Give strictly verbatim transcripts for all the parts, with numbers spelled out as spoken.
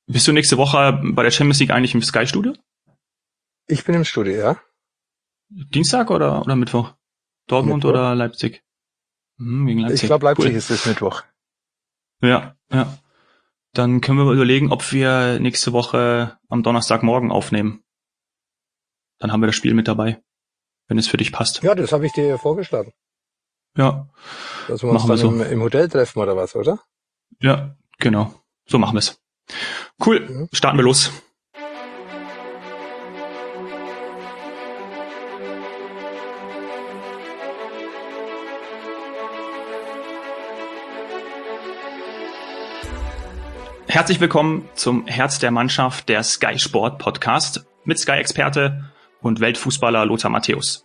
Bist du nächste Woche bei der Champions League eigentlich im Sky-Studio? Ich bin im Studio, ja. Dienstag oder, oder Mittwoch? Dortmund Mittwoch. oder Leipzig? Hm, gegen Leipzig. Ich glaube, Leipzig Cool. ist es Mittwoch. Ja, ja. Dann können wir mal überlegen, ob wir nächste Woche am Donnerstagmorgen aufnehmen. Dann haben wir das Spiel mit dabei, wenn es für dich passt. Ja, das habe ich dir vorgeschlagen. Ja, Dass wir uns machen wir dann so. im, im Hotel treffen oder was, oder? Ja, genau. So machen wir es. Cool, Mhm. starten wir los. Herzlich willkommen zum Herz der Mannschaft, der Sky Sport Podcast mit Sky-Experte und Weltfußballer Lothar Matthäus.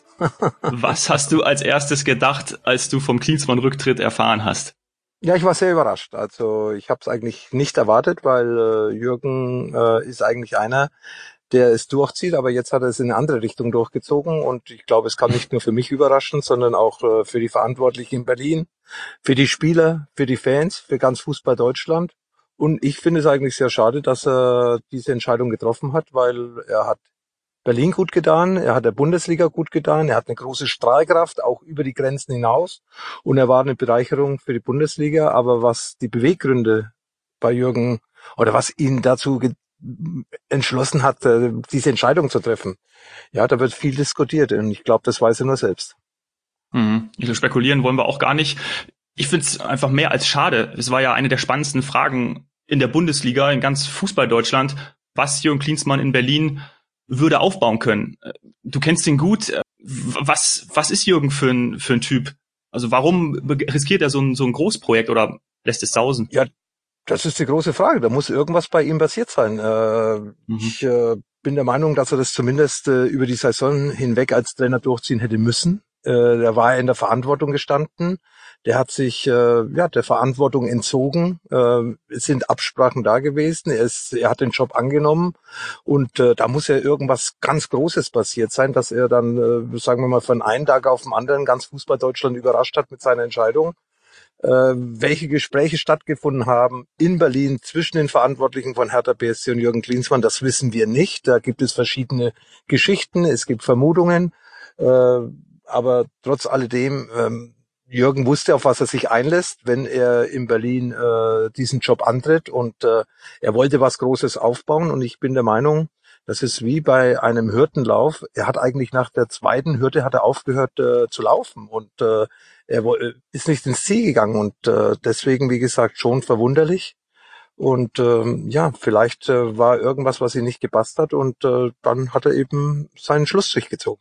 Was hast du als erstes gedacht, als du vom Klinsmann-Rücktritt erfahren hast? Ja, ich war sehr überrascht. Also ich habe es eigentlich nicht erwartet, weil äh, Jürgen äh, ist eigentlich einer, der es durchzieht, aber jetzt hat er es in eine andere Richtung durchgezogen und ich glaube, es kam nicht nur für mich überraschend, sondern auch äh, für die Verantwortlichen in Berlin, für die Spieler, für die Fans, für ganz Fußball Deutschland. Und ich finde es eigentlich sehr schade, dass er diese Entscheidung getroffen hat, weil er hat Berlin gut getan, er hat der Bundesliga gut getan, er hat eine große Strahlkraft, auch über die Grenzen hinaus. Und er war eine Bereicherung für die Bundesliga. Aber was die Beweggründe bei Jürgen oder was ihn dazu ge- entschlossen hat, äh, diese Entscheidung zu treffen, ja, da wird viel diskutiert. Und ich glaube, das weiß er nur selbst. Mhm. Also spekulieren wollen wir auch gar nicht. Ich finde es einfach mehr als schade. Es war ja eine der spannendsten Fragen in der Bundesliga, in ganz Fußball-Deutschland, was Jürgen Klinsmann in Berlin würde aufbauen können. Du kennst ihn gut. Was, was ist Jürgen für ein, für ein Typ? Also warum riskiert er so ein, so ein Großprojekt oder lässt es sausen? Ja, das ist die große Frage. Da muss irgendwas bei ihm passiert sein. Äh, Mhm. Ich äh, bin der Meinung, dass er das zumindest äh, über die Saison hinweg als Trainer durchziehen hätte müssen. Äh, der war in der Verantwortung gestanden. Der hat sich äh, ja der Verantwortung entzogen. Äh, es sind Absprachen da gewesen. Er, ist, er hat den Job angenommen und äh, da muss ja irgendwas ganz Großes passiert sein, dass er dann, äh, sagen wir mal, von einem Tag auf den anderen ganz Fußball-Deutschland überrascht hat mit seiner Entscheidung. Äh, welche Gespräche stattgefunden haben in Berlin zwischen den Verantwortlichen von Hertha B S C und Jürgen Klinsmann, das wissen wir nicht. Da gibt es verschiedene Geschichten, es gibt Vermutungen, äh, aber trotz alledem, ähm, Jürgen wusste, auf was er sich einlässt, wenn er in Berlin äh, diesen Job antritt und äh, er wollte was Großes aufbauen und ich bin der Meinung, das ist wie bei einem Hürdenlauf. Er hat eigentlich nach der zweiten Hürde hat er aufgehört äh, zu laufen und äh, er wo- äh, ist nicht ins Ziel gegangen und äh, deswegen, wie gesagt, schon verwunderlich. Und ähm, ja, vielleicht äh, war irgendwas, was ihm nicht gepasst hat und äh, dann hat er eben seinen Schlussstrich gezogen.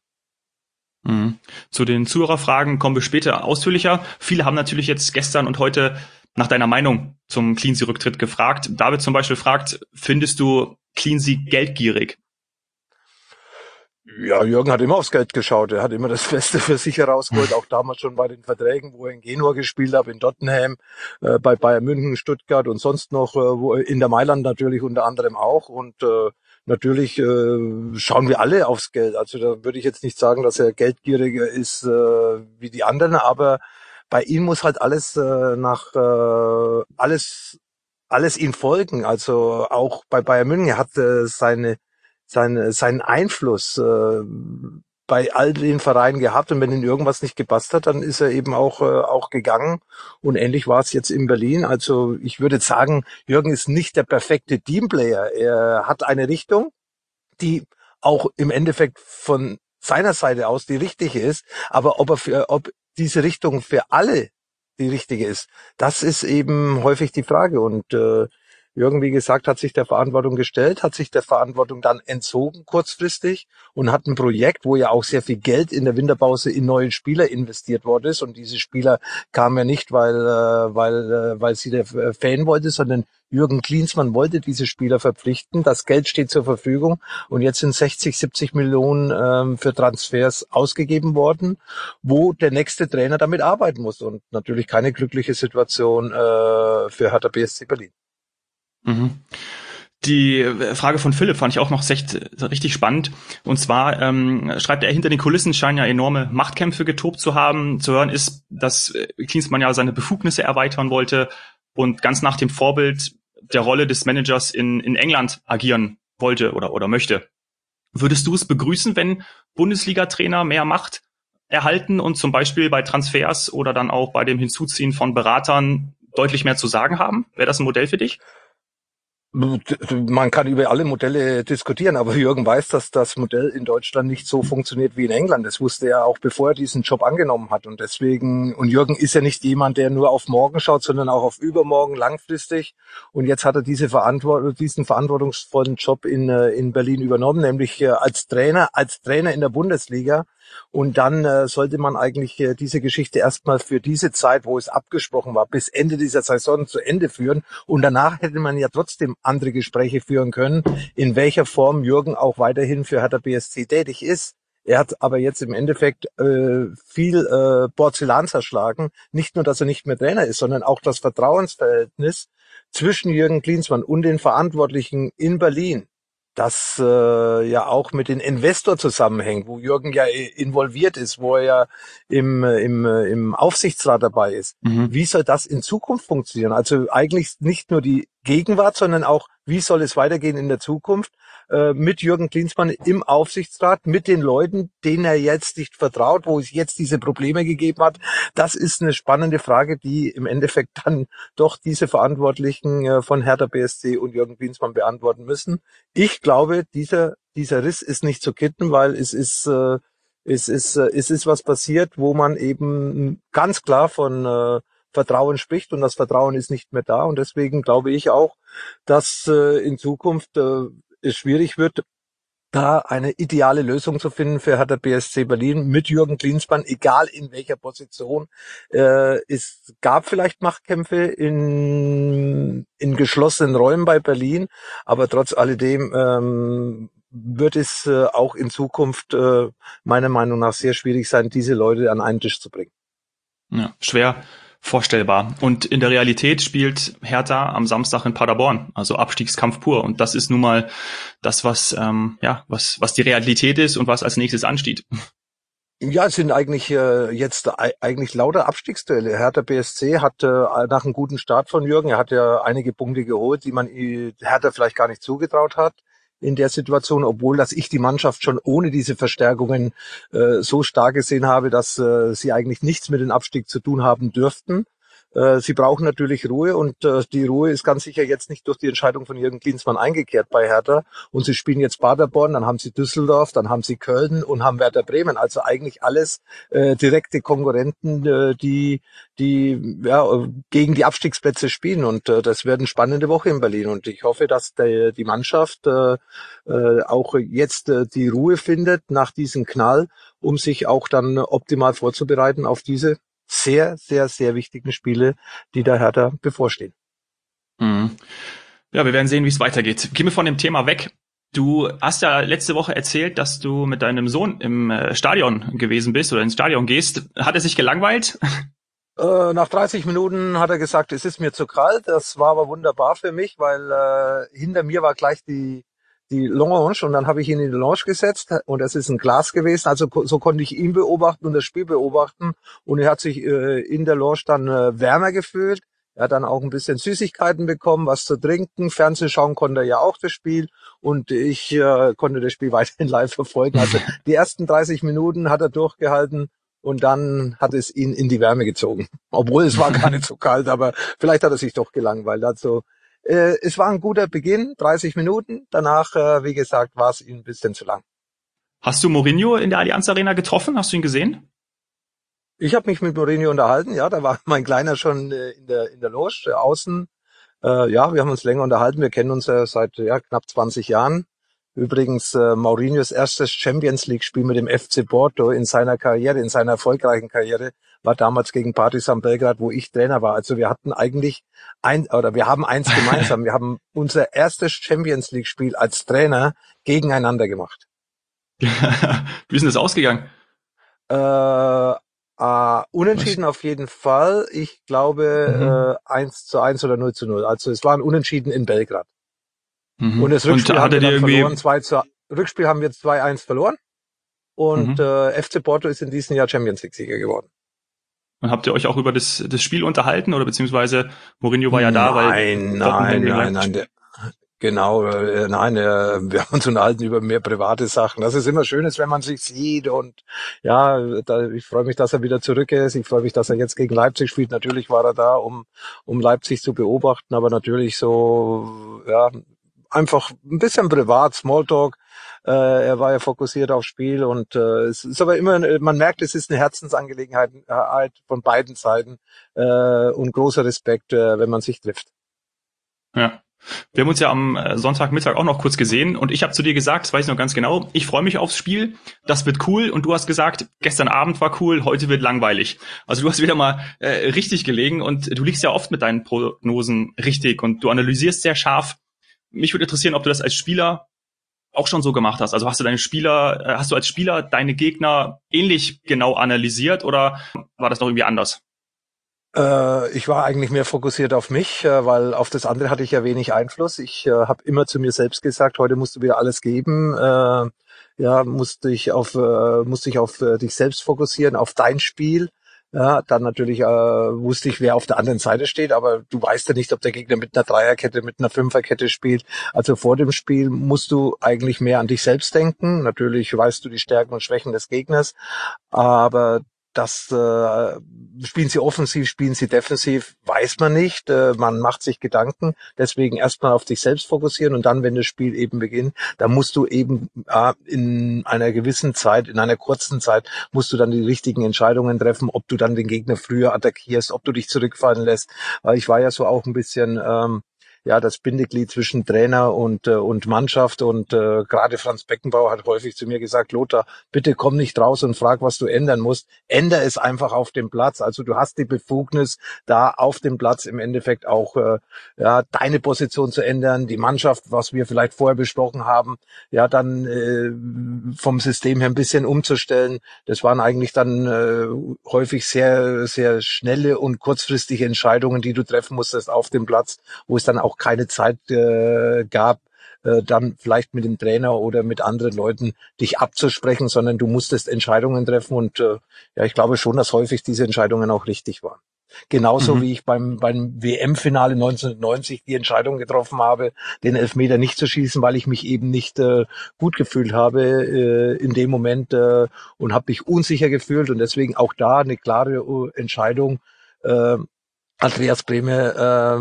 Mhm. Zu den Zuhörerfragen kommen wir später ausführlicher. Viele haben natürlich jetzt gestern und heute nach deiner Meinung zum Cleansea-Rücktritt gefragt. David zum Beispiel fragt, findest du Cleansea geldgierig? Ja, Jürgen hat immer aufs Geld geschaut. Er hat immer das Beste für sich herausgeholt. Auch damals schon bei den Verträgen, wo er in Genua gespielt hat, in Tottenham, äh, bei Bayern München, Stuttgart und sonst noch, äh, wo in der Mailand natürlich unter anderem auch. Und äh, natürlich äh, schauen wir alle aufs Geld. Also da würde ich jetzt nicht sagen, dass er geldgieriger ist äh, wie die anderen, aber bei ihm muss halt alles äh, nach äh, alles alles ihm folgen. Also auch bei Bayern München, er hat äh, seine seine, seinen Einfluss äh, bei all den Vereinen gehabt und wenn ihm irgendwas nicht gepasst hat, dann ist er eben auch äh, auch gegangen und ähnlich war es jetzt in Berlin. Also ich würde sagen, Jürgen ist nicht der perfekte Teamplayer. Er hat eine Richtung, die auch im Endeffekt von seiner Seite aus die richtige ist, aber ob er für, ob diese Richtung für alle die richtige ist, das ist eben häufig die Frage und äh, Jürgen, wie gesagt, hat sich der Verantwortung gestellt, hat sich der Verantwortung dann entzogen kurzfristig und hat ein Projekt, wo ja auch sehr viel Geld in der Winterpause in neue Spieler investiert worden ist. Und diese Spieler kamen ja nicht, weil, äh, weil, äh, weil sie der Fan wollte, sondern Jürgen Klinsmann wollte diese Spieler verpflichten. Das Geld steht zur Verfügung und jetzt sind sechzig, siebzig Millionen ähm, für Transfers ausgegeben worden, wo der nächste Trainer damit arbeiten muss. Und natürlich keine glückliche Situation äh, für Hertha B S C Berlin. Mhm. Die Frage von Philipp fand ich auch noch echt richtig spannend. Und zwar ähm, schreibt er, hinter den Kulissen scheinen ja enorme Machtkämpfe getobt zu haben. Zu hören ist, dass Klinsmann ja seine Befugnisse erweitern wollte und ganz nach dem Vorbild der Rolle des Managers in, in England agieren wollte oder, oder möchte. Würdest du es begrüßen, wenn Bundesliga-Trainer mehr Macht erhalten und zum Beispiel bei Transfers oder dann auch bei dem Hinzuziehen von Beratern deutlich mehr zu sagen haben? Wäre das ein Modell für dich? Man kann über alle Modelle diskutieren, aber Jürgen weiß, dass das Modell in Deutschland nicht so funktioniert wie in England. Das wusste er auch, bevor er diesen Job angenommen hat. Und deswegen, und Jürgen ist ja nicht jemand, der nur auf morgen schaut, sondern auch auf übermorgen langfristig. Und jetzt hat er diese Verantwortung, diesen verantwortungsvollen Job in, in Berlin übernommen, nämlich als Trainer, als Trainer in der Bundesliga. Und dann äh, sollte man eigentlich äh, diese Geschichte erstmal für diese Zeit, wo es abgesprochen war, bis Ende dieser Saison zu Ende führen. Und danach hätte man ja trotzdem andere Gespräche führen können, in welcher Form Jürgen auch weiterhin für Hertha B S C tätig ist. Er hat aber jetzt im Endeffekt äh, viel äh, Porzellan zerschlagen. Nicht nur, dass er nicht mehr Trainer ist, sondern auch das Vertrauensverhältnis zwischen Jürgen Klinsmann und den Verantwortlichen in Berlin, das äh, ja auch mit den Investor zusammenhängt, wo Jürgen ja involviert ist, wo er ja im, im, im Aufsichtsrat dabei ist. Mhm. Wie soll das in Zukunft funktionieren? Also eigentlich nicht nur die Gegenwart, sondern auch, wie soll es weitergehen in der Zukunft äh, mit Jürgen Klinsmann im Aufsichtsrat, mit den Leuten, denen er jetzt nicht vertraut, wo es jetzt diese Probleme gegeben hat. Das ist eine spannende Frage, die im Endeffekt dann doch diese Verantwortlichen äh, von Hertha B S C und Jürgen Klinsmann beantworten müssen. Ich glaube, dieser dieser Riss ist nicht zu kitten, weil es ist äh, es ist äh, es ist was passiert, wo man eben ganz klar von äh, Vertrauen spricht und das Vertrauen ist nicht mehr da und deswegen glaube ich auch, dass äh, in Zukunft äh, es schwierig wird, da eine ideale Lösung zu finden für Hertha B S C Berlin mit Jürgen Klinsmann, egal in welcher Position. Äh, es gab vielleicht Machtkämpfe in, in geschlossenen Räumen bei Berlin, aber trotz alledem ähm, wird es äh, auch in Zukunft äh, meiner Meinung nach sehr schwierig sein, diese Leute an einen Tisch zu bringen. Ja, schwer vorstellbar. Und in der Realität spielt Hertha am Samstag in Paderborn, also Abstiegskampf pur. Und das ist nun mal das, was ähm, ja, was was die Realität ist und was als nächstes ansteht. Ja, es sind eigentlich äh, jetzt e- eigentlich lauter Abstiegsduelle. Hertha B S C hat äh, nach einem guten Start von Jürgen, er hat ja einige Punkte geholt, die man äh, Hertha vielleicht gar nicht zugetraut hat in der Situation, obwohl dass ich die Mannschaft schon ohne diese Verstärkungen äh, so stark gesehen habe, dass äh, sie eigentlich nichts mit dem Abstieg zu tun haben dürften. Äh, sie brauchen natürlich Ruhe und äh, die Ruhe ist ganz sicher jetzt nicht durch die Entscheidung von Jürgen Klinsmann eingekehrt bei Hertha. Und sie spielen jetzt Paderborn, dann haben sie Düsseldorf, dann haben sie Köln und haben Werder Bremen. Also eigentlich alles äh, direkte Konkurrenten, äh, die die ja, gegen die Abstiegsplätze spielen. Und äh, das wird eine spannende Woche in Berlin. Und ich hoffe, dass der, die Mannschaft äh, äh, auch jetzt äh, die Ruhe findet nach diesem Knall, um sich auch dann optimal vorzubereiten auf diese sehr, sehr, sehr wichtigen Spiele, die der Hertha bevorstehen. Mhm. Ja, wir werden sehen, wie es weitergeht. Gehen wir von dem Thema weg. Du hast ja letzte Woche erzählt, dass du mit deinem Sohn im Stadion gewesen bist oder ins Stadion gehst. Hat er sich gelangweilt? Äh, nach dreißig Minuten hat er gesagt, es ist mir zu kalt. Das war aber wunderbar für mich, weil äh, hinter mir war gleich die die Lounge und dann habe ich ihn in die Lounge gesetzt und es ist ein Glas gewesen, also so konnte ich ihn beobachten und das Spiel beobachten und er hat sich äh, in der Lounge dann äh, wärmer gefühlt. Er hat dann auch ein bisschen Süßigkeiten bekommen, was zu trinken. Fernsehen schauen konnte er ja auch das Spiel und ich äh, konnte das Spiel weiterhin live verfolgen. Also die ersten dreißig Minuten hat er durchgehalten und dann hat es ihn in die Wärme gezogen. Obwohl es war gar nicht so kalt, aber vielleicht hat er sich doch gelangweilt. Also Äh, es war ein guter Beginn, dreißig Minuten. Danach, äh, wie gesagt, war es ihm ein bisschen zu lang. Hast du Mourinho in der Allianz Arena getroffen? Hast du ihn gesehen? Ich habe mich mit Mourinho unterhalten. Ja, da war mein Kleiner schon äh, in der in der Loge äh, außen. Äh, ja, wir haben uns länger unterhalten. Wir kennen uns ja seit ja, knapp zwanzig Jahren. Übrigens äh, Mourinhos erstes Champions League Spiel mit dem F C Porto in seiner Karriere, in seiner erfolgreichen Karriere, war damals gegen Partizan Belgrad, wo ich Trainer war. Also wir hatten eigentlich ein oder wir haben eins gemeinsam. Wir haben unser erstes Champions League Spiel als Trainer gegeneinander gemacht. Wie ist denn das ausgegangen? Äh, äh, unentschieden Was? Auf jeden Fall. Ich glaube mhm. äh, eins zu eins oder null zu null. Also es war ein Unentschieden in Belgrad. Mhm. Und das Rückspiel und haben wir dann verloren. zwei zu, Rückspiel haben wir zwei eins verloren. Und mhm. äh, F C Porto ist in diesem Jahr Champions League Sieger geworden. Und habt ihr euch auch über das, das Spiel unterhalten oder beziehungsweise Mourinho war ja da, weil Nein, Tottenham nein, gegen nein, Leipzig. nein. Der, genau, äh, nein, äh, wir haben uns unterhalten über mehr private Sachen. Das ist immer schön, ist, wenn man sich sieht und ja, da, ich freue mich, dass er wieder zurück ist. Ich freue mich, dass er jetzt gegen Leipzig spielt. Natürlich war er da, um um Leipzig zu beobachten, aber natürlich so, ja, einfach ein bisschen privat, Smalltalk. Äh, er war ja fokussiert aufs Spiel und äh, es ist aber immer, man merkt, es ist eine Herzensangelegenheit äh, von beiden Seiten äh, und großer Respekt, äh, wenn man sich trifft. Ja. Wir haben uns ja am äh, Sonntagmittag auch noch kurz gesehen und ich habe zu dir gesagt, das weiß ich noch ganz genau, ich freue mich aufs Spiel, das wird cool und du hast gesagt, gestern Abend war cool, heute wird langweilig. Also du hast wieder mal äh, richtig gelegen und du liegst ja oft mit deinen Prognosen richtig und du analysierst sehr scharf. Mich würde interessieren, ob du das als Spieler auch schon so gemacht hast. Also hast du deine Spieler, äh, hast du als Spieler deine Gegner ähnlich genau analysiert oder war das noch irgendwie anders? Äh, ich war eigentlich mehr fokussiert auf mich, äh, weil auf das andere hatte ich ja wenig Einfluss. Ich äh, habe immer zu mir selbst gesagt, heute musst du wieder alles geben. Äh, ja, musst dich auf, äh, musst dich auf äh, dich selbst fokussieren, auf dein Spiel. Ja, dann natürlich äh, wusste ich, wer auf der anderen Seite steht, aber du weißt ja nicht, ob der Gegner mit einer Dreierkette, mit einer Fünferkette spielt. Also vor dem Spiel musst du eigentlich mehr an dich selbst denken. Natürlich weißt du die Stärken und Schwächen des Gegners, aber das äh, spielen sie offensiv, spielen sie defensiv, weiß man nicht. Äh, man macht sich Gedanken. Deswegen erstmal auf dich selbst fokussieren und dann, wenn das Spiel eben beginnt, dann musst du eben äh, in einer gewissen Zeit, in einer kurzen Zeit, musst du dann die richtigen Entscheidungen treffen, ob du dann den Gegner früher attackierst, ob du dich zurückfallen lässt. Weil ich war ja so auch ein bisschen ähm, ja das Bindeglied zwischen Trainer und äh, und Mannschaft und äh, gerade Franz Beckenbauer hat häufig zu mir gesagt, Lothar, bitte komm nicht raus und frag, was du ändern musst. Änder es einfach auf dem Platz. Also du hast die Befugnis, da auf dem Platz im Endeffekt auch äh, ja deine Position zu ändern, die Mannschaft, was wir vielleicht vorher besprochen haben, ja dann äh, vom System her ein bisschen umzustellen. Das waren eigentlich dann äh, häufig sehr sehr schnelle und kurzfristige Entscheidungen, die du treffen musstest auf dem Platz, wo es dann auch keine Zeit äh, gab, äh, dann vielleicht mit dem Trainer oder mit anderen Leuten dich abzusprechen, sondern du musstest Entscheidungen treffen und äh, ja, ich glaube schon, dass häufig diese Entscheidungen auch richtig waren. Genauso Mhm. wie ich beim beim W M-Finale neunzehnhundertneunzig die Entscheidung getroffen habe, den Elfmeter nicht zu schießen, weil ich mich eben nicht äh, gut gefühlt habe äh, in dem Moment äh, und habe mich unsicher gefühlt und deswegen auch da eine klare äh, Entscheidung, äh, Andreas Brehme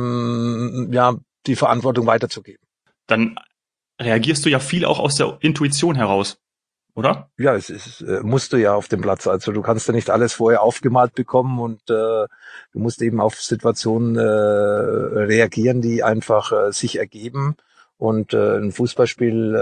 ähm, ja die Verantwortung weiterzugeben. Dann reagierst du ja viel auch aus der Intuition heraus, oder? Ja, es ist, äh, musst du ja auf dem Platz. Also du kannst ja nicht alles vorher aufgemalt bekommen und äh, du musst eben auf Situationen äh, reagieren, die einfach äh, sich ergeben. Und äh, ein Fußballspiel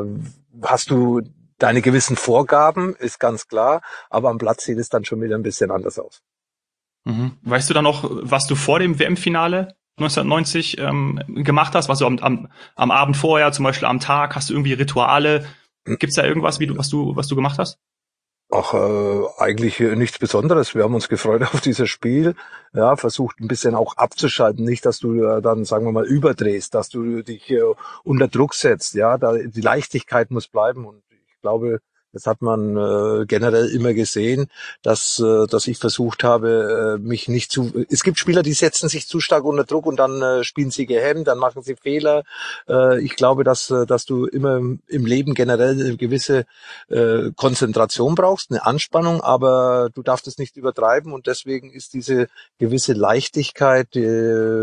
äh, hast du deine gewissen Vorgaben, ist ganz klar, aber am Platz sieht es dann schon wieder ein bisschen anders aus. Mhm. Weißt du dann noch, was du vor dem W M-Finale neunzehnhundertneunzig ähm, gemacht hast? Was du am, am, am Abend vorher, zum Beispiel am Tag, hast du irgendwie Rituale? Gibt's da irgendwas, wie du, was du, was du gemacht hast? Ach, äh, eigentlich äh, nichts Besonderes. Wir haben uns gefreut auf dieses Spiel. Ja, versucht ein bisschen auch abzuschalten. Nicht, dass du äh, dann, sagen wir mal, überdrehst, dass du dich äh, unter Druck setzt. Ja, da, die Leichtigkeit muss bleiben. Und ich glaube, das hat man äh, generell immer gesehen, dass, äh, dass ich versucht habe, äh, mich nicht zu... Es gibt Spieler, die setzen sich zu stark unter Druck und dann äh, spielen sie gehemmt, dann machen sie Fehler. Äh, ich glaube, dass, äh, dass du immer im Leben generell eine gewisse äh, Konzentration brauchst, eine Anspannung, aber du darfst es nicht übertreiben und deswegen ist diese gewisse Leichtigkeit äh,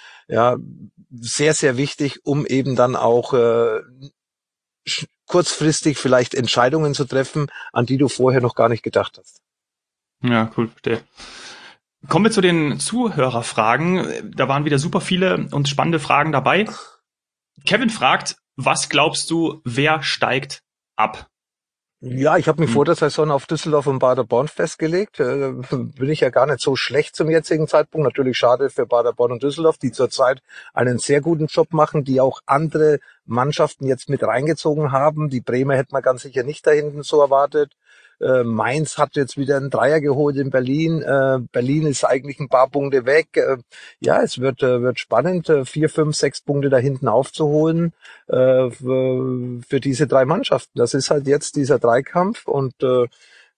ja sehr, sehr wichtig, um eben dann auch äh, kurzfristig vielleicht Entscheidungen zu treffen, an die du vorher noch gar nicht gedacht hast. Ja, cool, verstehe. Kommen wir zu den Zuhörerfragen. Da waren wieder super viele und spannende Fragen dabei. Kevin fragt, was glaubst du, wer steigt ab? Ja, ich habe mich Hm. vor der Saison auf Düsseldorf und Paderborn festgelegt. Äh, bin ich ja gar nicht so schlecht zum jetzigen Zeitpunkt. Natürlich schade für Paderborn und Düsseldorf, die zurzeit einen sehr guten Job machen, die auch andere Mannschaften jetzt mit reingezogen haben. Die Bremer hätte man ganz sicher nicht da hinten so erwartet. Äh, Mainz hat jetzt wieder einen Dreier geholt in Berlin. Äh, Berlin ist eigentlich ein paar Punkte weg. Äh, ja, es wird, äh, wird spannend, äh, vier, fünf, sechs Punkte da hinten aufzuholen äh, für, für diese drei Mannschaften. Das ist halt jetzt dieser Dreikampf und äh,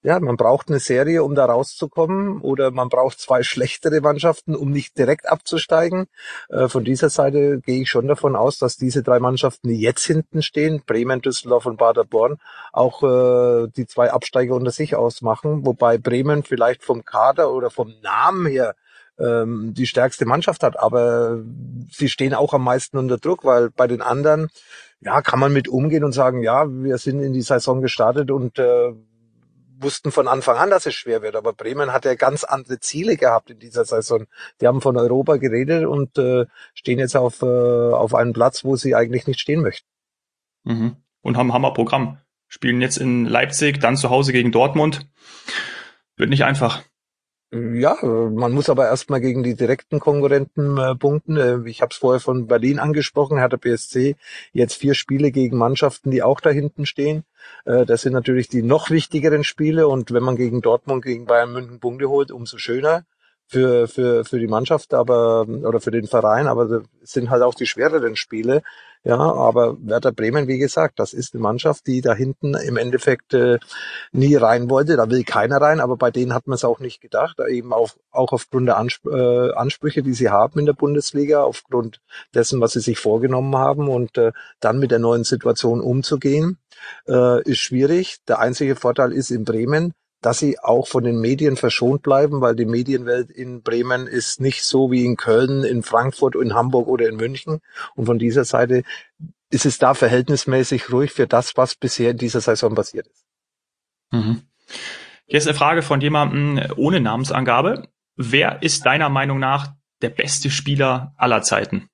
Ja, man braucht eine Serie, um da rauszukommen, oder man braucht zwei schlechtere Mannschaften, um nicht direkt abzusteigen. Äh, von dieser Seite gehe ich schon davon aus, dass diese drei Mannschaften, die jetzt hinten stehen, Bremen, Düsseldorf und Paderborn, auch äh, die zwei Absteiger unter sich ausmachen, wobei Bremen vielleicht vom Kader oder vom Namen her ähm, die stärkste Mannschaft hat, aber sie stehen auch am meisten unter Druck, weil bei den anderen, ja, kann man mit umgehen und sagen, ja, wir sind in die Saison gestartet und äh, wussten von Anfang an, dass es schwer wird. Aber Bremen hat ja ganz andere Ziele gehabt in dieser Saison. Die haben von Europa geredet und äh, stehen jetzt auf, äh, auf einem Platz, wo sie eigentlich nicht stehen möchten. Mhm. Und haben ein Hammerprogramm. Spielen jetzt in Leipzig, dann zu Hause gegen Dortmund. Wird nicht einfach. Ja, man muss aber erstmal gegen die direkten Konkurrenten äh, punkten. Äh, ich habe es vorher von Berlin angesprochen, Hertha B S C, jetzt vier Spiele gegen Mannschaften, die auch da hinten stehen. Äh, das sind natürlich die noch wichtigeren Spiele, und wenn man gegen Dortmund, gegen Bayern München Punkte holt, umso schöner für für für die Mannschaft, aber oder für den Verein, aber es sind halt auch die schwereren Spiele. Ja, aber Werder Bremen, wie gesagt, das ist eine Mannschaft, die da hinten im Endeffekt äh, nie rein wollte. Da will keiner rein, aber bei denen hat man es auch nicht gedacht. Eben auch, auch aufgrund der Ansp äh, Ansprüche, die sie haben in der Bundesliga, aufgrund dessen, was sie sich vorgenommen haben, und äh, dann mit der neuen Situation umzugehen, äh, ist schwierig. Der einzige Vorteil ist in Bremen, dass sie auch von den Medien verschont bleiben, weil die Medienwelt in Bremen ist nicht so wie in Köln, in Frankfurt, in Hamburg oder in München. Und von dieser Seite ist es da verhältnismäßig ruhig für das, was bisher in dieser Saison passiert ist. Mhm. Hier ist eine Frage von jemandem ohne Namensangabe. Wer ist deiner Meinung nach der beste Spieler aller Zeiten?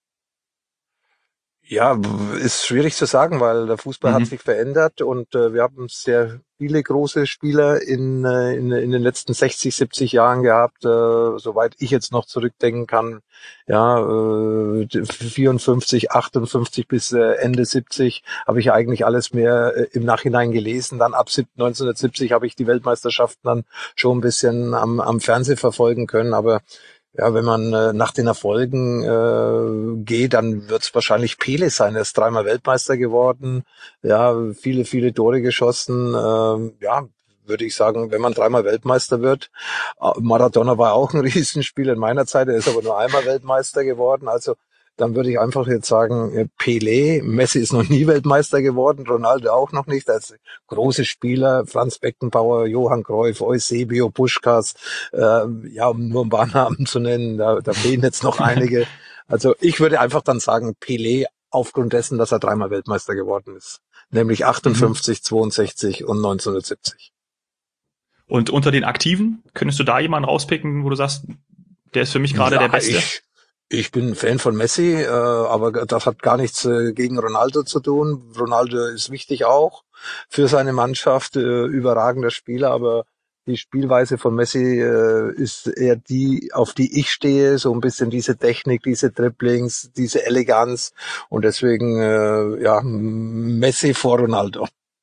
Ja, ist schwierig zu sagen, weil der Fußball mhm. hat sich verändert, und äh, wir haben sehr viele große Spieler in, äh, in, in den letzten sechzig, siebzig Jahren gehabt, äh, soweit ich jetzt noch zurückdenken kann. Ja, äh, vierundfünfzig, achtundfünfzig bis äh, Ende siebzig habe ich eigentlich alles mehr äh, im Nachhinein gelesen. Dann ab neunzehnhundertsiebzig habe ich die Weltmeisterschaften dann schon ein bisschen am, am Fernsehen verfolgen können, aber ja, wenn man äh, nach den Erfolgen äh, geht, dann wird es wahrscheinlich Pele sein. Er ist dreimal Weltmeister geworden, ja, viele, viele Tore geschossen. Ähm, ja, würde ich sagen, wenn man dreimal Weltmeister wird. Maradona war auch ein Riesenspieler in meiner Zeit, er ist aber nur einmal Weltmeister geworden. Also dann würde ich einfach jetzt sagen, Pelé, Messi ist noch nie Weltmeister geworden, Ronaldo auch noch nicht. Als große Spieler, Franz Beckenbauer, Johann Cruyff, Eusebio, Puskás, äh, ja, um nur ein paar Namen zu nennen, da, da fehlen jetzt noch einige. Also ich würde einfach dann sagen, Pelé, aufgrund dessen, dass er dreimal Weltmeister geworden ist. Nämlich achtundfünfzig, mhm. zweiundsechzig und neunzehnhundertsiebzig. Und unter den Aktiven, könntest du da jemanden rauspicken, wo du sagst, der ist für mich gerade ja, der Beste? Ich Ich bin Fan von Messi, äh, aber das hat gar nichts äh, gegen Ronaldo zu tun. Ronaldo ist wichtig auch für seine Mannschaft, äh, überragender Spieler, aber die Spielweise von Messi äh, ist eher die, auf die ich stehe, so ein bisschen diese Technik, diese Dribblings, diese Eleganz, und deswegen äh, ja, Messi vor Ronaldo.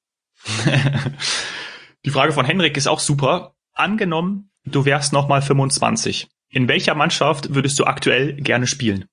Die Frage von Henrik ist auch super. Angenommen, du wärst nochmal fünfundzwanzig. In welcher Mannschaft würdest du aktuell gerne spielen?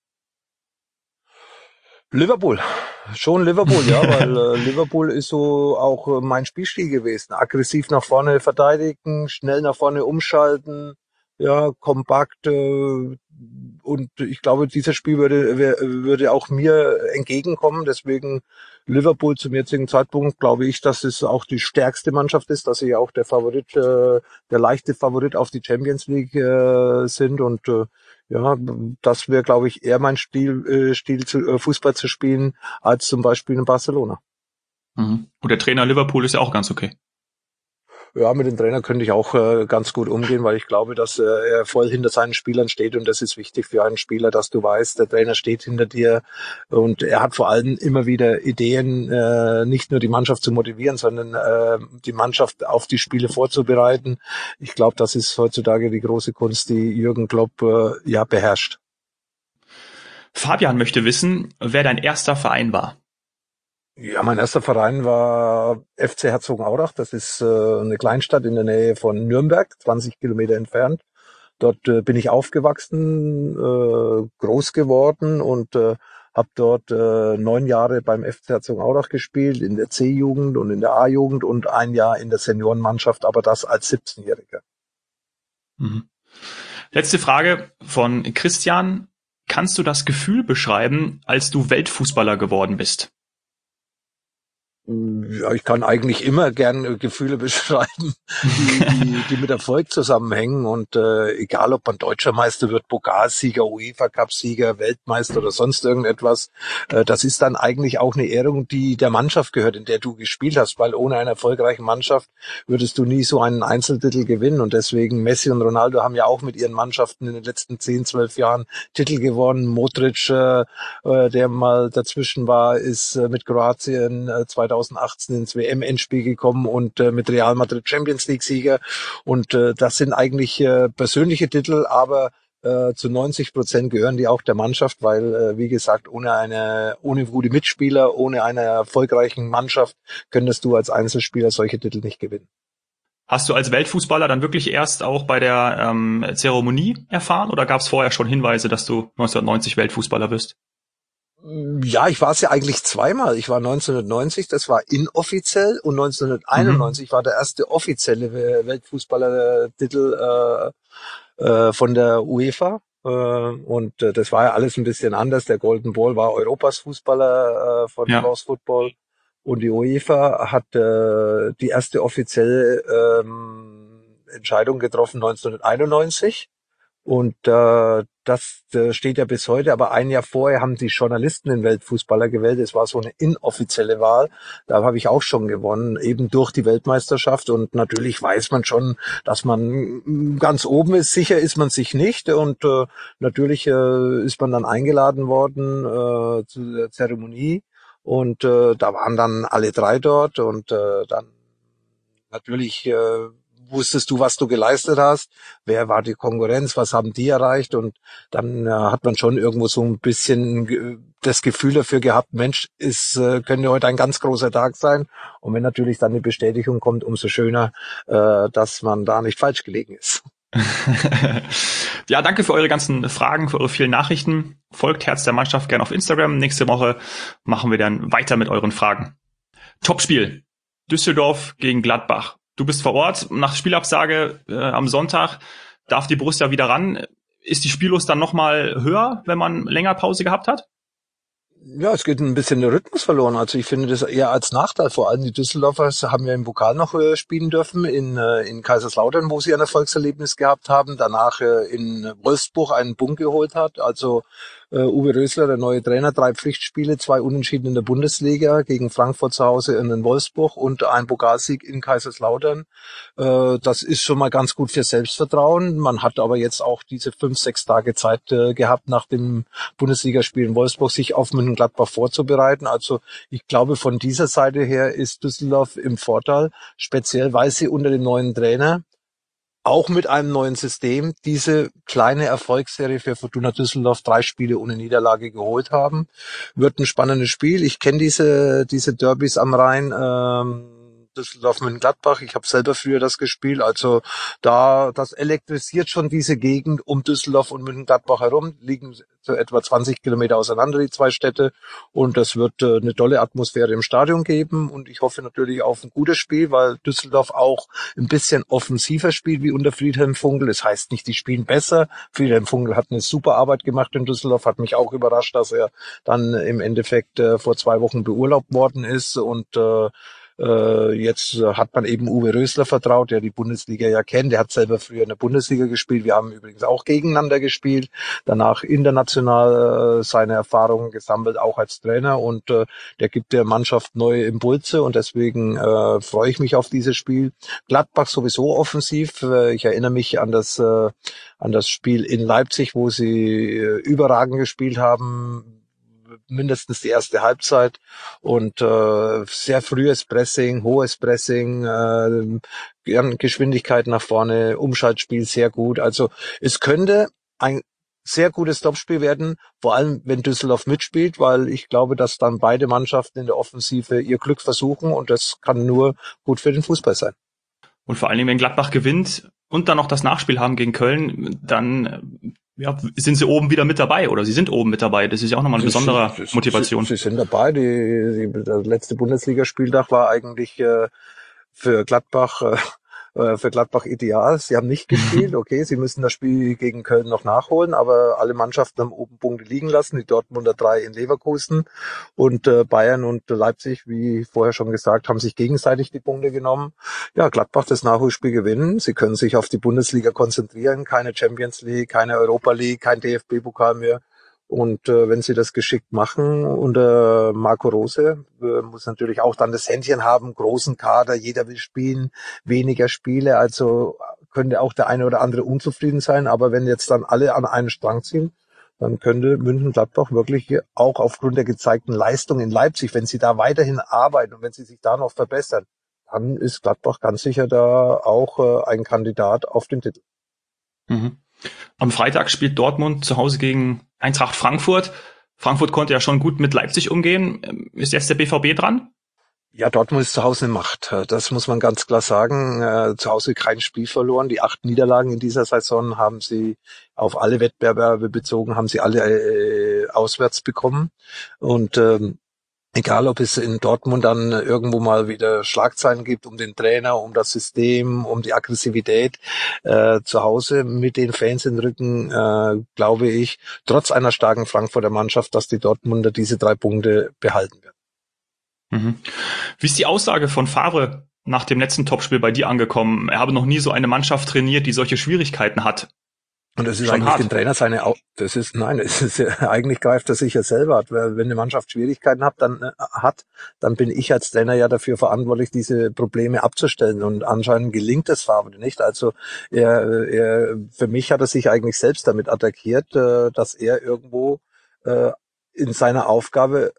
Liverpool. Schon Liverpool, ja, weil äh, Liverpool ist so auch äh, mein Spielstil gewesen. Aggressiv nach vorne verteidigen, schnell nach vorne umschalten, ja, kompakt. Äh, und ich glaube, dieses Spiel würde, würde auch mir entgegenkommen. Deswegen Liverpool zum jetzigen Zeitpunkt glaube ich, dass es auch die stärkste Mannschaft ist, dass sie auch der Favorit, äh, der leichte Favorit auf die Champions League äh, sind, und äh, ja, das wäre, glaube ich, eher mein Stil, äh, Stil zu, äh, Fußball zu spielen, als zum Beispiel in Barcelona. Mhm. Und der Trainer Liverpool ist ja auch ganz okay. Ja, mit dem Trainer könnte ich auch äh, ganz gut umgehen, weil ich glaube, dass äh, er voll hinter seinen Spielern steht, und das ist wichtig für einen Spieler, dass du weißt, der Trainer steht hinter dir, und er hat vor allem immer wieder Ideen, äh, nicht nur die Mannschaft zu motivieren, sondern äh, die Mannschaft auf die Spiele vorzubereiten. Ich glaube, das ist heutzutage die große Kunst, die Jürgen Klopp äh, ja beherrscht. Fabian möchte wissen, wer dein erster Verein war. Ja, mein erster Verein war F C Herzogenaurach. Das ist äh, eine Kleinstadt in der Nähe von Nürnberg, zwanzig Kilometer entfernt. Dort äh, bin ich aufgewachsen, äh, groß geworden, und äh, habe dort äh, neun Jahre beim F C Herzogenaurach gespielt, in der C-Jugend und in der A-Jugend und ein Jahr in der Seniorenmannschaft, aber das als siebzehnjähriger. Mhm. Letzte Frage von Christian. Kannst du das Gefühl beschreiben, als du Weltfußballer geworden bist? Ja, ich kann eigentlich immer gern Gefühle beschreiben, die, die, die mit Erfolg zusammenhängen. Und äh, egal, ob man Deutscher Meister wird, Pokalsieger, UEFA-Cup-Sieger, Weltmeister oder sonst irgendetwas, äh, das ist dann eigentlich auch eine Ehrung, die der Mannschaft gehört, in der du gespielt hast. Weil ohne eine erfolgreiche Mannschaft würdest du nie so einen Einzeltitel gewinnen. Und deswegen Messi und Ronaldo haben ja auch mit ihren Mannschaften in den letzten zehn, zwölf Jahren Titel gewonnen. Modric, äh, der mal dazwischen war, ist äh, mit Kroatien äh, zweitausendachtzehn ins W M-Endspiel gekommen und äh, mit Real Madrid Champions League-Sieger. Und äh, das sind eigentlich äh, persönliche Titel, aber äh, zu neunzig Prozent gehören die auch der Mannschaft, weil, äh, wie gesagt, ohne eine, ohne gute Mitspieler, ohne eine erfolgreichen Mannschaft könntest du als Einzelspieler solche Titel nicht gewinnen. Hast du als Weltfußballer dann wirklich erst auch bei der ähm, Zeremonie erfahren oder gab es vorher schon Hinweise, dass du neunzehnhundertneunzig Weltfußballer bist? Ja, ich war es ja eigentlich zweimal. Ich war neunzehnhundertneunzig, das war inoffiziell, und neunzehnhunderteinundneunzig mhm. war der erste offizielle Weltfußballertitel äh, äh, von der UEFA. Äh, und äh, das war ja alles ein bisschen anders. Der Golden Ball war Europas Fußballer äh, von ja. World Football. Und die UEFA hat äh, die erste offizielle ähm, Entscheidung getroffen neunzehnhunderteinundneunzig. Und äh, das äh, steht ja bis heute, aber ein Jahr vorher haben die Journalisten den Weltfußballer gewählt. Es war so eine inoffizielle Wahl. Da habe ich auch schon gewonnen, eben durch die Weltmeisterschaft. Und natürlich weiß man schon, dass man ganz oben ist. Sicher ist man sich nicht. Und äh, natürlich äh, ist man dann eingeladen worden äh, zu der Zeremonie. Und äh, da waren dann alle drei dort. Und äh, dann natürlich äh, wusstest du, was du geleistet hast, wer war die Konkurrenz, was haben die erreicht, und dann äh, hat man schon irgendwo so ein bisschen äh, das Gefühl dafür gehabt, Mensch, es äh, könnte heute ein ganz großer Tag sein, und wenn natürlich dann die Bestätigung kommt, umso schöner, äh, dass man da nicht falsch gelegen ist. Ja, danke für eure ganzen Fragen, für eure vielen Nachrichten. Folgt Herz der Mannschaft gerne auf Instagram. Nächste Woche machen wir dann weiter mit euren Fragen. Topspiel. Düsseldorf gegen Gladbach. Du bist vor Ort. Nach Spielabsage äh, am Sonntag darf die Borussia wieder ran. Ist die Spiellust dann nochmal höher, wenn man länger Pause gehabt hat? Ja, es geht ein bisschen der Rhythmus verloren. Also ich finde das eher als Nachteil. Vor allem die Düsseldorfers haben ja im Pokal noch äh, spielen dürfen, in, äh, in Kaiserslautern, wo sie ein Erfolgserlebnis gehabt haben. Danach äh, in Wolfsburg einen Punkt geholt hat. Also äh, Uwe Rösler, der neue Trainer, drei Pflichtspiele, zwei Unentschieden in der Bundesliga, gegen Frankfurt zu Hause in Wolfsburg und ein Pokalsieg in Kaiserslautern. Äh, das ist schon mal ganz gut für Selbstvertrauen. Man hat aber jetzt auch diese fünf, sechs Tage Zeit äh, gehabt, nach dem Bundesligaspiel in Wolfsburg sich auf Mönchengladbach vorzubereiten. Also ich glaube, von dieser Seite her ist Düsseldorf im Vorteil, speziell weil sie unter dem neuen Trainer auch mit einem neuen System diese kleine Erfolgsserie für Fortuna Düsseldorf, drei Spiele ohne Niederlage, geholt haben. Wird ein spannendes Spiel. Ich kenne diese diese Derbys am Rhein, ähm, Düsseldorf mit Gladbach. Ich habe selber früher das gespielt. Also da, das elektrisiert schon diese Gegend um Düsseldorf und Mönchengladbach herum. Liegen so etwa zwanzig Kilometer auseinander, die zwei Städte. Und das wird äh, eine tolle Atmosphäre im Stadion geben. Und ich hoffe natürlich auf ein gutes Spiel, weil Düsseldorf auch ein bisschen offensiver spielt wie unter Friedhelm Funkel. Das heißt nicht, die spielen besser. Friedhelm Funkel hat eine super Arbeit gemacht in Düsseldorf. Hat mich auch überrascht, dass er dann im Endeffekt äh, vor zwei Wochen beurlaubt worden ist. Und äh, Äh, jetzt äh, hat man eben Uwe Rösler vertraut, der die Bundesliga ja kennt. Der hat selber früher in der Bundesliga gespielt. Wir haben übrigens auch gegeneinander gespielt. Danach international äh, seine Erfahrungen gesammelt, auch als Trainer. Und äh, der gibt der Mannschaft neue Impulse. Und deswegen äh, freue ich mich auf dieses Spiel. Gladbach sowieso offensiv. Äh, ich erinnere mich an das, äh, an das Spiel in Leipzig, wo sie äh, überragend gespielt haben. Mindestens die erste Halbzeit, und äh, sehr frühes Pressing, hohes Pressing, äh, Geschwindigkeit nach vorne, Umschaltspiel sehr gut. Also es könnte ein sehr gutes Topspiel werden, vor allem wenn Düsseldorf mitspielt, weil ich glaube, dass dann beide Mannschaften in der Offensive ihr Glück versuchen, und das kann nur gut für den Fußball sein. Und vor allen Dingen, wenn Gladbach gewinnt und dann noch das Nachspiel haben gegen Köln, dann ja, sind sie oben wieder mit dabei oder sie sind oben mit dabei. Das ist ja auch nochmal eine Sie, besondere sie, Motivation. sie, sie sind dabei. Die, die, der letzte Bundesligaspieltag war eigentlich äh, für Gladbach äh, für Gladbach ideal. Sie haben nicht gespielt. Okay, sie müssen das Spiel gegen Köln noch nachholen, aber alle Mannschaften haben oben Punkte liegen lassen. Die Dortmunder drei in Leverkusen und äh, Bayern und Leipzig, wie vorher schon gesagt, haben sich gegenseitig die Punkte genommen. Ja, Gladbach das Nachholspiel gewinnen. Sie können sich auf die Bundesliga konzentrieren. Keine Champions League, keine Europa League, kein D F B-Pokal mehr. Und äh, wenn sie das geschickt machen unter Marco Rose, äh, muss natürlich auch dann das Händchen haben, großen Kader, jeder will spielen, weniger Spiele, also könnte auch der eine oder andere unzufrieden sein, aber wenn jetzt dann alle an einen Strang ziehen, dann könnte Mönchengladbach wirklich auch aufgrund der gezeigten Leistung in Leipzig, wenn sie da weiterhin arbeiten und wenn sie sich da noch verbessern, dann ist Gladbach ganz sicher da auch äh, ein Kandidat auf den Titel. Mhm. Am Freitag spielt Dortmund zu Hause gegen Eintracht Frankfurt. Frankfurt konnte ja schon gut mit Leipzig umgehen. Ist jetzt der B V B dran? Ja, Dortmund ist zu Hause eine Macht. Das muss man ganz klar sagen. Äh, zu Hause kein Spiel verloren. Die acht Niederlagen in dieser Saison haben sie auf alle Wettbewerbe bezogen, haben sie alle äh, auswärts bekommen. Und ähm, egal, ob es in Dortmund dann irgendwo mal wieder Schlagzeilen gibt um den Trainer, um das System, um die Aggressivität, äh, zu Hause mit den Fans im Rücken, äh, glaube ich, trotz einer starken Frankfurter Mannschaft, dass die Dortmunder diese drei Punkte behalten werden. Mhm. Wie ist die Aussage von Favre nach dem letzten Topspiel bei dir angekommen? Er habe noch nie so eine Mannschaft trainiert, die solche Schwierigkeiten hat. Und das ist Schon eigentlich hart. dem Trainer seine, Au das ist, nein, es ist ja, eigentlich greift er sich ja selber hat. Wenn eine Mannschaft Schwierigkeiten hat, dann äh, hat, dann bin ich als Trainer ja dafür verantwortlich, diese Probleme abzustellen. Und anscheinend gelingt das Favre nicht. Also er, er, für mich hat er sich eigentlich selbst damit attackiert, äh, dass er irgendwo äh, in seiner Aufgabe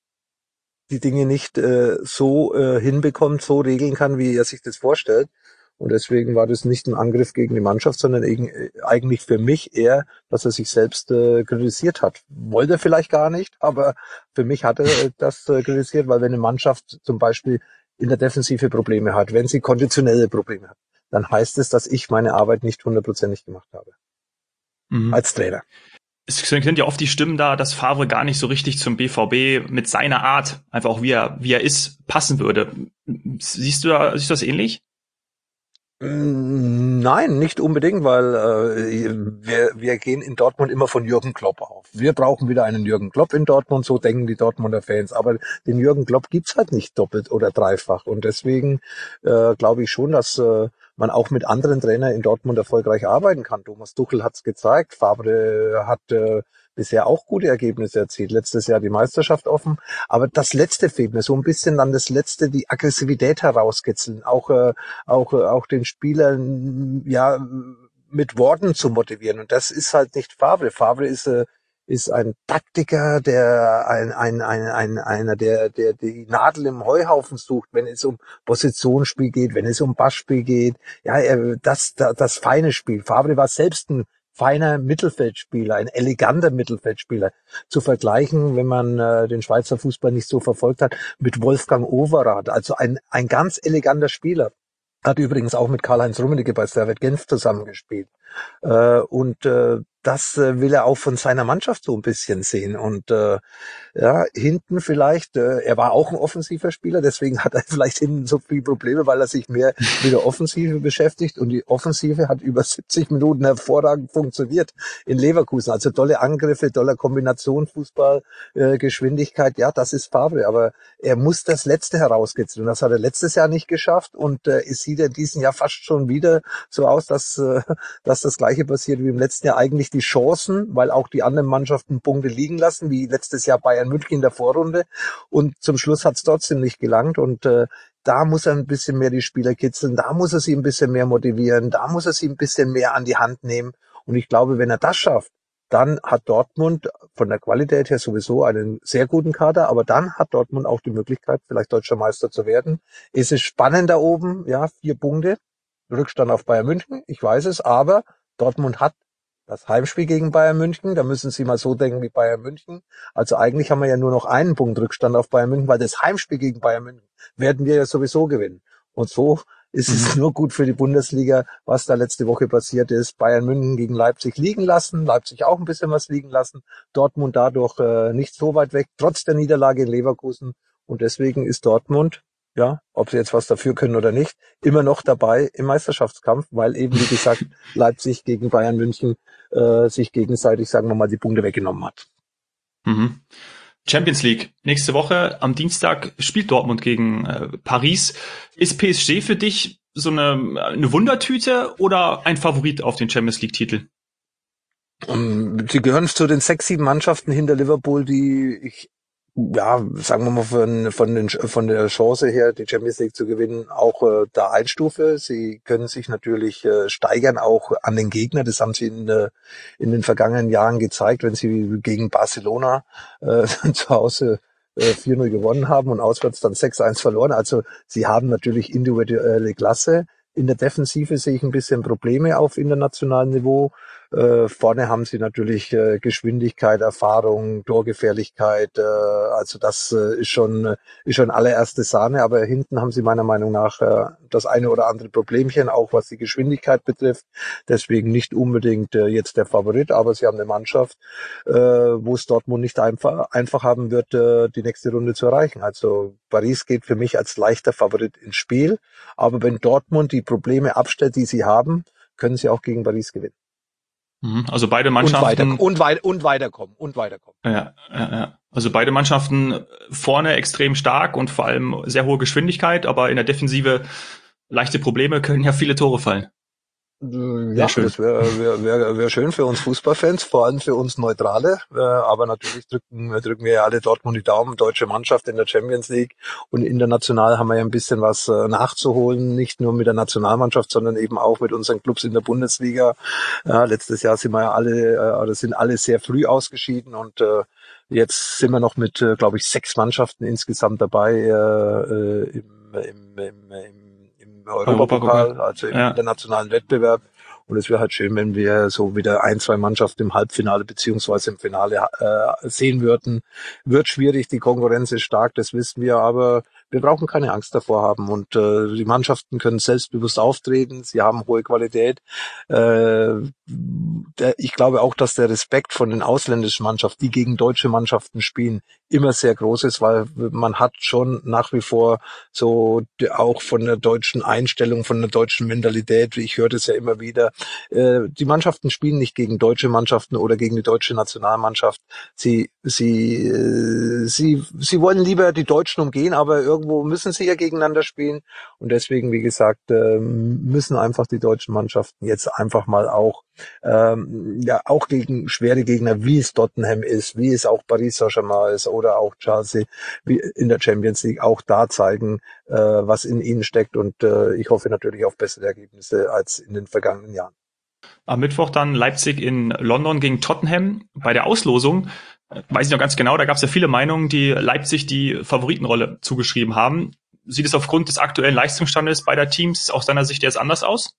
die Dinge nicht äh, so äh, hinbekommt, so regeln kann, wie er sich das vorstellt. Und deswegen war das nicht ein Angriff gegen die Mannschaft, sondern eigentlich für mich eher, dass er sich selbst äh, kritisiert hat. Wollte er vielleicht gar nicht, aber für mich hat er das äh, kritisiert, weil wenn eine Mannschaft zum Beispiel in der Defensive Probleme hat, wenn sie konditionelle Probleme hat, dann heißt es, dass ich meine Arbeit nicht hundertprozentig gemacht habe. Mhm. Als Trainer. Es sind ja oft die Stimmen da, dass Favre gar nicht so richtig zum B V B mit seiner Art, einfach auch wie er, wie er ist, passen würde. Siehst du, da, siehst du das ähnlich? Nein, nicht unbedingt, weil äh, wir, wir gehen in Dortmund immer von Jürgen Klopp auf. Wir brauchen wieder einen Jürgen Klopp in Dortmund, so denken die Dortmunder Fans. Aber den Jürgen Klopp gibt's halt nicht doppelt oder dreifach. Und deswegen äh, glaube ich schon, dass äh, man auch mit anderen Trainern in Dortmund erfolgreich arbeiten kann. Thomas Tuchel hat's gezeigt, Favre hat äh, bisher auch gute Ergebnisse erzielt. Letztes Jahr die Meisterschaft offen. Aber das Letzte fehlt mir. So ein bisschen dann das Letzte, die Aggressivität herauskitzeln. Auch, äh, auch, äh, auch den Spielern, ja, mit Worten zu motivieren. Und das ist halt nicht Favre. Favre ist, äh, ist ein Taktiker, der ein, ein, ein, ein, einer, der, der die Nadel im Heuhaufen sucht, wenn es um Positionsspiel geht, wenn es um Passspiel geht. Ja, er, das, das, das feine Spiel. Favre war selbst ein feiner Mittelfeldspieler, ein eleganter Mittelfeldspieler. Zu vergleichen, wenn man äh, den Schweizer Fußball nicht so verfolgt hat, mit Wolfgang Overath, also ein, ein ganz eleganter Spieler. Hat übrigens auch mit Karl-Heinz Rummenigge bei Servette Genf zusammengespielt. Äh, und äh, das äh, will er auch von seiner Mannschaft so ein bisschen sehen. Und äh, ja, hinten vielleicht, äh, er war auch ein offensiver Spieler, deswegen hat er vielleicht hinten so viele Probleme, weil er sich mehr mit der Offensive beschäftigt. Und die Offensive hat über siebzig Minuten hervorragend funktioniert in Leverkusen. Also tolle Angriffe, toller Kombination, Fußball, äh, Geschwindigkeit. Ja, das ist Favre, aber er muss das Letzte herauskitzeln. Und das hat er letztes Jahr nicht geschafft. Und äh, es sieht in diesem Jahr fast schon wieder so aus, dass, äh, dass das Gleiche passiert wie im letzten Jahr. Eigentlich die Chancen, weil auch die anderen Mannschaften Punkte liegen lassen, wie letztes Jahr Bayern München in der Vorrunde. Und zum Schluss hat es trotzdem nicht gelangt. Und äh, da muss er ein bisschen mehr die Spieler kitzeln, da muss er sie ein bisschen mehr motivieren, da muss er sie ein bisschen mehr an die Hand nehmen. Und ich glaube, wenn er das schafft, dann hat Dortmund von der Qualität her sowieso einen sehr guten Kader, aber dann hat Dortmund auch die Möglichkeit, vielleicht deutscher Meister zu werden. Es ist spannend da oben, ja, vier Punkte, Rückstand auf Bayern München, ich weiß es, aber Dortmund hat das Heimspiel gegen Bayern München, da müssen Sie mal so denken wie Bayern München. Also eigentlich haben wir ja nur noch einen Punkt Rückstand auf Bayern München, weil das Heimspiel gegen Bayern München werden wir ja sowieso gewinnen. Und so Es ist Mhm. nur gut für die Bundesliga, was da letzte Woche passiert ist. Bayern München gegen Leipzig liegen lassen, Leipzig auch ein bisschen was liegen lassen, Dortmund dadurch äh, nicht so weit weg, trotz der Niederlage in Leverkusen. Und deswegen ist Dortmund, ja, ob sie jetzt was dafür können oder nicht, immer noch dabei im Meisterschaftskampf, weil eben, wie gesagt, Leipzig gegen Bayern München äh, sich gegenseitig, sagen wir mal, die Punkte weggenommen hat. Mhm. Champions League. Nächste Woche am Dienstag spielt Dortmund gegen äh, Paris. Ist P S G für dich so eine, eine Wundertüte oder ein Favorit auf den Champions League-Titel? Um, sie gehören zu den sechs, sieben Mannschaften hinter Liverpool, die ich, ja, sagen wir mal, von, von, den, von der Chance her, die Champions League zu gewinnen, auch äh, da einstufe. Sie können sich natürlich äh, steigern, auch an den Gegner. Das haben sie in, äh, in den vergangenen Jahren gezeigt, wenn sie gegen Barcelona äh, zu Hause äh, vier null gewonnen haben und auswärts dann sechs eins verloren. Also sie haben natürlich individuelle Klasse. In der Defensive sehe ich ein bisschen Probleme auf internationalem Niveau. Äh, vorne haben sie natürlich äh, Geschwindigkeit, Erfahrung, Torgefährlichkeit. Äh, also das äh, ist schon äh, ist schon allererste Sahne. Aber hinten haben sie meiner Meinung nach äh, das eine oder andere Problemchen, auch was die Geschwindigkeit betrifft. Deswegen nicht unbedingt äh, jetzt der Favorit, aber sie haben eine Mannschaft, äh, wo es Dortmund nicht einfach einfach haben wird, äh, die nächste Runde zu erreichen. Also Paris geht für mich als leichter Favorit ins Spiel. Aber wenn Dortmund die Probleme abstellt, die sie haben, können sie auch gegen Paris gewinnen. Mhm. Also beide Und weiter, Mannschaften. und weit, und weiterkommen, und weiterkommen. Ja, ja, ja. Also beide Mannschaften vorne extrem stark und vor allem sehr hohe Geschwindigkeit, aber in der Defensive leichte Probleme, können ja viele Tore fallen. Äh, Sehr Ja, schön. das wäre wär, wär, wär schön für uns Fußballfans, vor allem für uns Neutrale. Äh, Aber natürlich drücken, drücken wir ja alle Dortmund die Daumen, deutsche Mannschaft in der Champions League. Und international haben wir ja ein bisschen was äh, nachzuholen, nicht nur mit der Nationalmannschaft, sondern eben auch mit unseren Clubs in der Bundesliga. Ja, letztes Jahr sind wir ja alle, äh, oder sind alle sehr früh ausgeschieden und äh, jetzt sind wir noch mit, äh, glaube ich, sechs Mannschaften insgesamt dabei äh, äh, im, im, im, im im Europapokal. Europapokal, also im Ja. internationalen Wettbewerb. Und es wäre halt schön, wenn wir so wieder ein, zwei Mannschaften im Halbfinale beziehungsweise im Finale äh, sehen würden. Wird schwierig, die Konkurrenz ist stark, das wissen wir, aber wir brauchen keine Angst davor haben. Und äh, die Mannschaften können selbstbewusst auftreten, sie haben hohe Qualität. Äh, der, ich glaube auch, dass der Respekt von den ausländischen Mannschaften, die gegen deutsche Mannschaften spielen, immer sehr groß ist, weil man hat schon nach wie vor so die, auch von der deutschen Einstellung, von der deutschen Mentalität, ich höre das ja immer wieder, äh, die Mannschaften spielen nicht gegen deutsche Mannschaften oder gegen die deutsche Nationalmannschaft. Sie, sie, äh, sie, sie wollen lieber die Deutschen umgehen, aber irgendwo müssen sie ja gegeneinander spielen. Und deswegen, wie gesagt, äh, müssen einfach die deutschen Mannschaften jetzt einfach mal auch, ähm, ja, auch gegen schwere Gegner, wie es Tottenham ist, wie es auch Paris Saint-Germain ist oder auch Chelsea, wie in der Champions League, auch da zeigen, äh, was in ihnen steckt. Und äh, ich hoffe natürlich auf bessere Ergebnisse als in den vergangenen Jahren. Am Mittwoch dann Leipzig in London gegen Tottenham. Bei der Auslosung, äh, weiß ich noch ganz genau, da gab es ja viele Meinungen, die Leipzig die Favoritenrolle zugeschrieben haben. Sieht es aufgrund des aktuellen Leistungsstandes beider Teams aus deiner Sicht jetzt anders aus?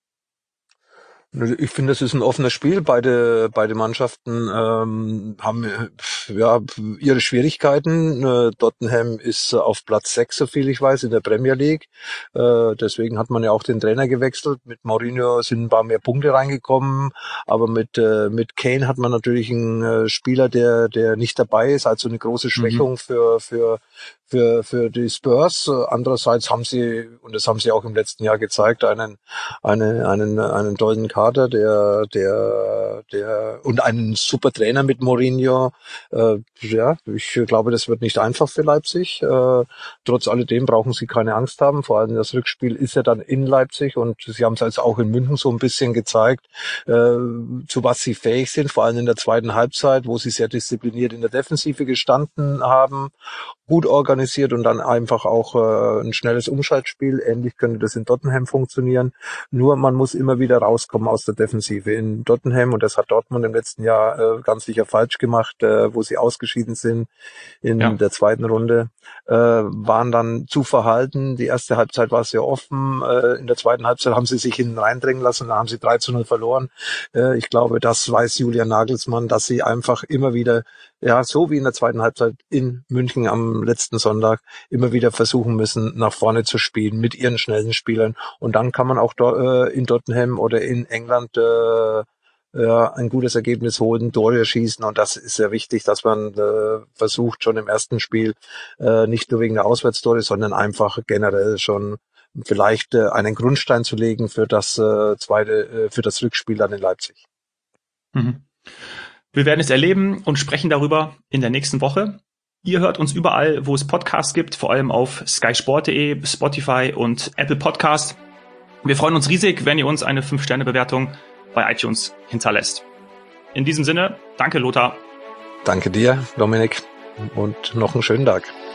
Ich finde, es ist ein offenes Spiel. Beide, beide Mannschaften ähm, haben äh, ja ihre Schwierigkeiten. Äh, Tottenham ist auf Platz sechs, so viel ich weiß, in der Premier League. Äh, deswegen hat man ja auch den Trainer gewechselt. Mit Mourinho sind ein paar mehr Punkte reingekommen, aber mit äh, mit Kane hat man natürlich einen äh, Spieler, der der nicht dabei ist, also eine große Schwächung Mhm. für für für für die Spurs. Andererseits haben sie, und das haben sie auch im letzten Jahr gezeigt, einen eine, einen einen tollen Kader, der der der und einen super Trainer mit Mourinho. Äh, ja, ich glaube, das wird nicht einfach für Leipzig. Äh, trotz alledem brauchen sie keine Angst haben. Vor allem das Rückspiel ist ja dann in Leipzig und sie haben es jetzt auch in München so ein bisschen gezeigt, äh, zu was sie fähig sind. Vor allem in der zweiten Halbzeit, wo sie sehr diszipliniert in der Defensive gestanden haben, gut organisiert und dann einfach auch äh, ein schnelles Umschaltspiel. Ähnlich könnte das in Tottenham funktionieren. Nur man muss immer wieder rauskommen aus der Defensive. In Tottenham, und das hat Dortmund im letzten Jahr äh, ganz sicher falsch gemacht, äh, wo sie ausgeschieden sind in Ja. der zweiten Runde, äh, waren dann zu verhalten. Die erste Halbzeit war sehr offen. Äh, in der zweiten Halbzeit haben sie sich hinten reindrängen lassen. Da haben sie drei zu null verloren. Äh, ich glaube, das weiß Julian Nagelsmann, dass sie einfach immer wieder ja, so wie in der zweiten Halbzeit in München am letzten Sonntag, immer wieder versuchen müssen, nach vorne zu spielen mit ihren schnellen Spielern. Und dann kann man auch do, äh, in Tottenham oder in England äh, ja, ein gutes Ergebnis holen, Tore schießen. Und das ist sehr wichtig, dass man äh, versucht, schon im ersten Spiel äh, nicht nur wegen der Auswärtstore, sondern einfach generell schon vielleicht äh, einen Grundstein zu legen für das äh, zweite, äh, für das Rückspiel dann in Leipzig. Mhm. Wir werden es erleben und sprechen darüber in der nächsten Woche. Ihr hört uns überall, wo es Podcasts gibt, vor allem auf sky sport punkt de, Spotify und Apple Podcast. Wir freuen uns riesig, wenn ihr uns eine fünf Sterne Bewertung bei iTunes hinterlässt. In diesem Sinne, danke Lothar. Danke dir, Dominik, und noch einen schönen Tag.